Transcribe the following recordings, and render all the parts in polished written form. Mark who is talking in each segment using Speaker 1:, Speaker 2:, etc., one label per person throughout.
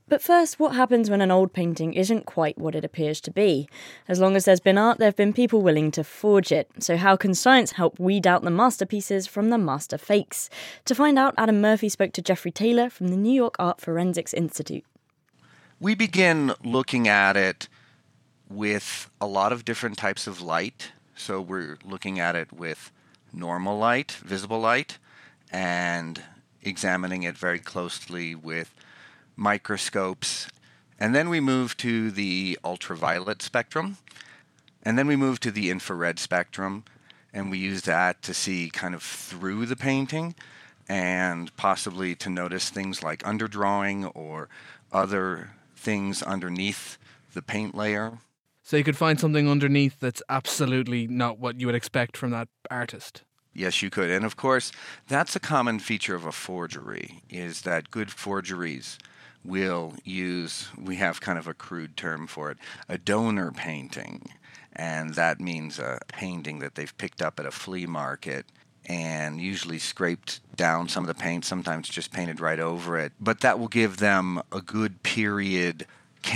Speaker 1: But first, what happens when an old painting isn't quite what it appears to be? As long as there's been art, there have been people willing to forge it. So how can science help weed out the masterpieces from the master fakes? To find out, Adam Murphy spoke to Jeffrey Taylor from the New York Art Forensics Institute.
Speaker 2: We begin looking at it with a lot of different types of light. So we're looking at it with normal light, visible light, and examining it very closely with microscopes. And then we move to the ultraviolet spectrum. And then we move to the infrared spectrum. And we use that to see kind of through the painting and possibly to notice things like underdrawing or other things underneath the paint layer.
Speaker 3: So you could find something underneath that's absolutely not what you would expect from that artist.
Speaker 2: Yes, you could. And of course, that's a common feature of a forgery, is that good forgeries will use, we have kind of a crude term for it, a donor painting. And that means a painting that they've picked up at a flea market and usually scraped down some of the paint, sometimes just painted right over it. But that will give them a good period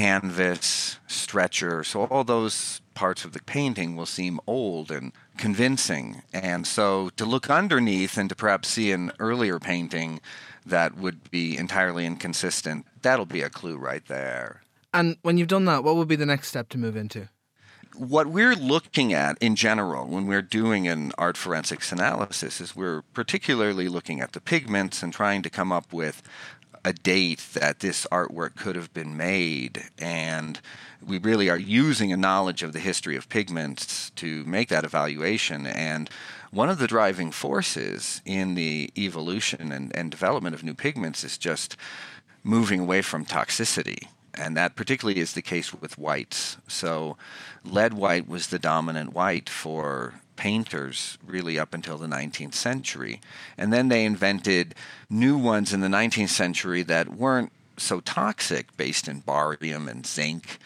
Speaker 2: canvas, stretcher. So all those parts of the painting will seem old and convincing. And so to look underneath and to perhaps see an earlier painting that would be entirely inconsistent, that'll be a clue right there.
Speaker 3: And when you've done that, what would be the next step to move into?
Speaker 2: What we're looking at in general when we're doing an art forensics analysis is we're particularly looking at the pigments and trying to come up with a date that this artwork could have been made. And we really are using a knowledge of the history of pigments to make that evaluation. And one of the driving forces in the evolution and development of new pigments is just moving away from toxicity. And that particularly is the case with whites. So lead white was the dominant white for painters really up until the 19th century. And then they invented new ones in the 19th century that weren't so toxic, based in barium and zinc,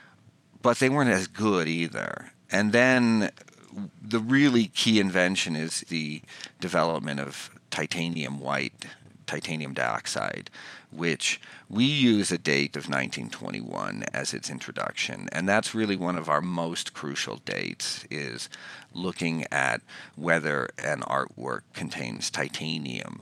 Speaker 2: but they weren't as good either. And then the really key invention is the development of titanium white, titanium dioxide, which we use a date of 1921 as its introduction. And that's really one of our most crucial dates, is looking at whether an artwork contains titanium,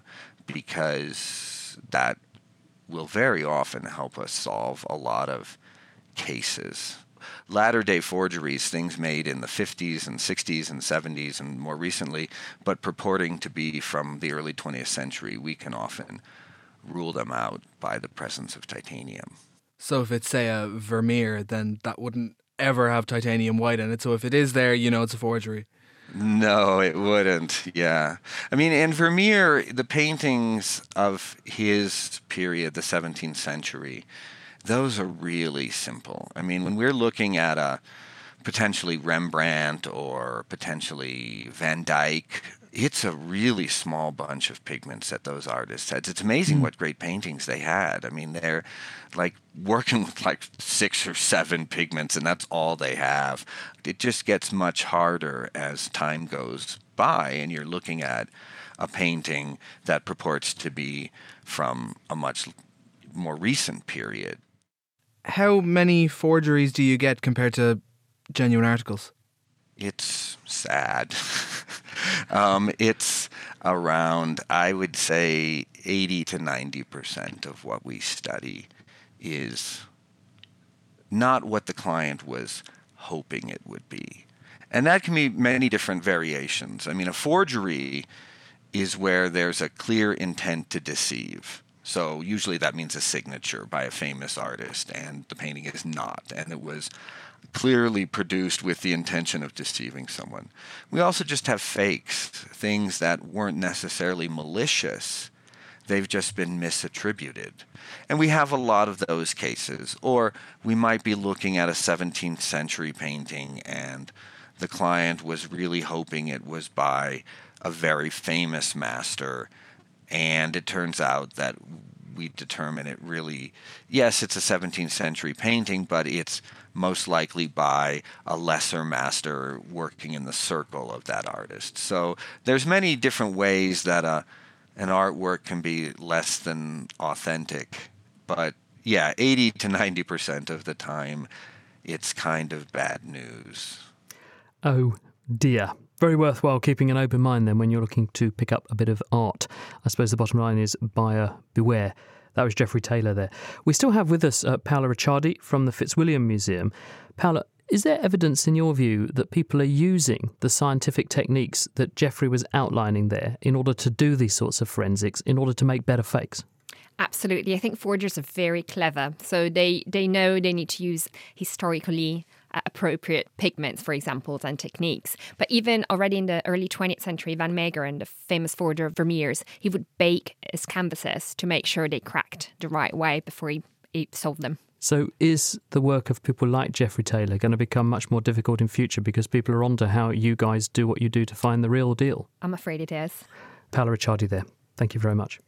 Speaker 2: because that will very often help us solve a lot of cases. Latter-day forgeries, things made in the 50s and 60s and 70s and more recently, but purporting to be from the early 20th century, we can often rule them out by the presence of titanium.
Speaker 3: So if it's, say, a Vermeer, then that wouldn't ever have titanium white in it. So if it is there, you know it's a forgery.
Speaker 2: No, it wouldn't, yeah. I mean, in Vermeer, the paintings of his period, the 17th century, those are really simple. I mean, when we're looking at a potentially Rembrandt or potentially Van Dyck, it's a really small bunch of pigments that those artists had. It's amazing what great paintings they had. I mean, they're like working with like 6 or 7 pigments, and that's all they have. It just gets much harder as time goes by, and you're looking at a painting that purports to be from a much more recent period.
Speaker 3: How many forgeries do you get compared to genuine articles?
Speaker 2: It's sad. It's around, I would say, 80 to 90% of what we study is not what the client was hoping it would be. And that can be many different variations. I mean, a forgery is where there's a clear intent to deceive. So usually that means a signature by a famous artist, and the painting is not, and it was clearly produced with the intention of deceiving someone. We also just have fakes, things that weren't necessarily malicious. They've just been misattributed. And we have a lot of those cases. Or we might be looking at a 17th century painting and the client was really hoping it was by a very famous master, and it turns out that we determine it really, yes, it's a 17th century painting, but it's most likely by a lesser master working in the circle of that artist. So there's many different ways that an artwork can be less than authentic, but yeah, 80 to 90% of the time, it's kind of bad news.
Speaker 4: Oh dear. Very worthwhile keeping an open mind then when you're looking to pick up a bit of art. I suppose the bottom line is buyer beware. That was Geoffrey Taylor there. We still have with us Paola Ricciardi from the Fitzwilliam Museum. Paola, is there evidence in your view that people are using the scientific techniques that Geoffrey was outlining there in order to do these sorts of forensics, in order to make better fakes?
Speaker 5: Absolutely. I think forgers are very clever. So they know they need to use historically appropriate pigments, for example, and techniques. But even already in the early 20th century, Van Meegeren, the famous forger of Vermeers, he would bake his canvases to make sure they cracked the right way before he sold them.
Speaker 4: So is the work of people like Geoffrey Taylor going to become much more difficult in future because people are onto how you guys do what you do to find the real deal?
Speaker 5: I'm afraid it is.
Speaker 4: Paola Ricciardi there. Thank you very much.